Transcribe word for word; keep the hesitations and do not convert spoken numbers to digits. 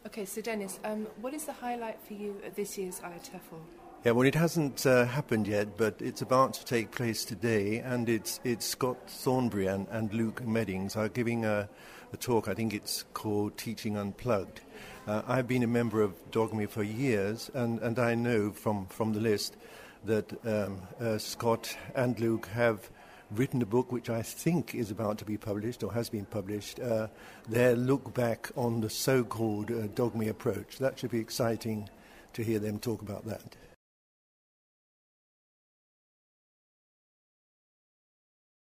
Okay, so Dennis, um, what is the highlight for you at this year's I A T E F L? Yeah, well, it hasn't uh, happened yet, but it's about to take place today, and it's it's Scott Thornbury and, and Luke Meddings are giving a, a talk. I think it's called Teaching Unplugged. Uh, I've been a member of Dogme for years, and, and I know from, from the list that um, uh, Scott and Luke have written a book which I think is about to be published or has been published, uh, their look back on the so-called uh, Dogme approach. That should be exciting to hear them talk about that.